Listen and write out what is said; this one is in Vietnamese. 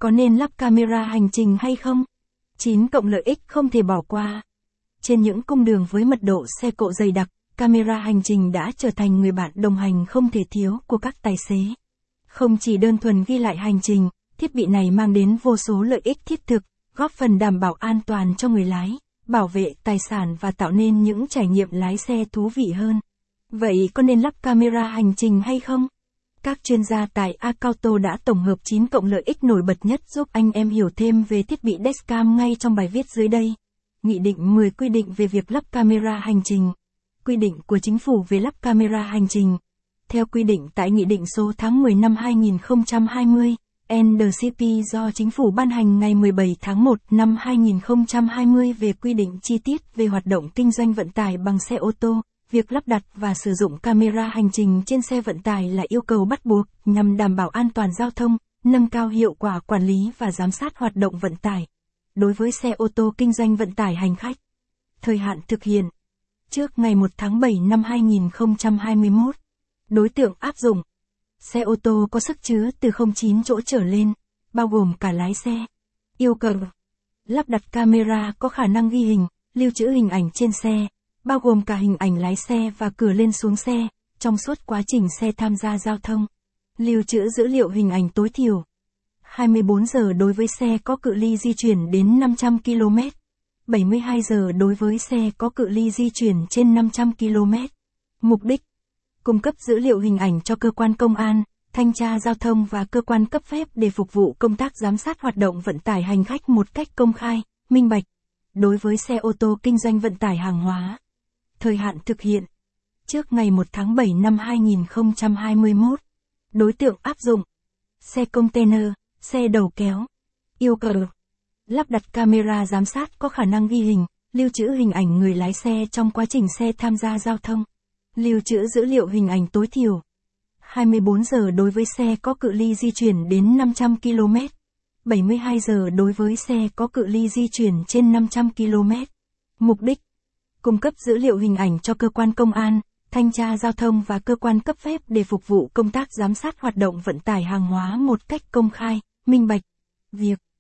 Có nên lắp camera hành trình hay không? 9 cộng lợi ích không thể bỏ qua. Trên những cung đường với mật độ xe cộ dày đặc, camera hành trình đã trở thành người bạn đồng hành không thể thiếu của các tài xế. Không chỉ đơn thuần ghi lại hành trình, thiết bị này mang đến vô số lợi ích thiết thực, góp phần đảm bảo an toàn cho người lái, bảo vệ tài sản và tạo nên những trải nghiệm lái xe thú vị hơn. Vậy có nên lắp camera hành trình hay không? Các chuyên gia tại Acauto đã tổng hợp 9 cộng lợi ích nổi bật nhất giúp anh em hiểu thêm về thiết bị dashcam ngay trong bài viết dưới đây. Nghị định 10 quy định về việc lắp camera hành trình. Quy định của Chính phủ về lắp camera hành trình. Theo quy định tại Nghị định số tháng 10 năm 2020, NDCP do Chính phủ ban hành ngày 17 tháng 1 năm 2020 về quy định chi tiết về hoạt động kinh doanh vận tải bằng xe ô tô, việc lắp đặt và sử dụng camera hành trình trên xe vận tải là yêu cầu bắt buộc nhằm đảm bảo an toàn giao thông, nâng cao hiệu quả quản lý và giám sát hoạt động vận tải. Đối với xe ô tô kinh doanh vận tải hành khách, thời hạn thực hiện trước ngày 1 tháng 7 năm 2021. Đối tượng áp dụng: xe ô tô có sức chứa từ 09 chỗ trở lên, bao gồm cả lái xe. Yêu cầu: lắp đặt camera có khả năng ghi hình, lưu trữ hình ảnh trên xe, bao gồm cả hình ảnh lái xe và cửa lên xuống xe, trong suốt quá trình xe tham gia giao thông. Lưu trữ dữ liệu hình ảnh tối thiểu 24 giờ đối với xe có cự ly di chuyển đến 500 km, 72 giờ đối với xe có cự ly di chuyển trên 500 km. Mục đích: cung cấp dữ liệu hình ảnh cho cơ quan công an, thanh tra giao thông và cơ quan cấp phép để phục vụ công tác giám sát hoạt động vận tải hành khách một cách công khai, minh bạch. Đối với xe ô tô kinh doanh vận tải hàng hóa, thời hạn thực hiện trước ngày 1 tháng 7 năm 2021. Đối tượng áp dụng: xe container, xe đầu kéo. Yêu cầu: lắp đặt camera giám sát có khả năng ghi hình, lưu trữ hình ảnh người lái xe trong quá trình xe tham gia giao thông. Lưu trữ dữ liệu hình ảnh tối thiểu 24 giờ đối với xe có cự ly di chuyển đến 500 km, 72 giờ đối với xe có cự ly di chuyển trên 500 km. Mục đích: cung cấp dữ liệu hình ảnh cho cơ quan công an, thanh tra giao thông và cơ quan cấp phép để phục vụ công tác giám sát hoạt động vận tải hàng hóa một cách công khai, minh bạch. Việc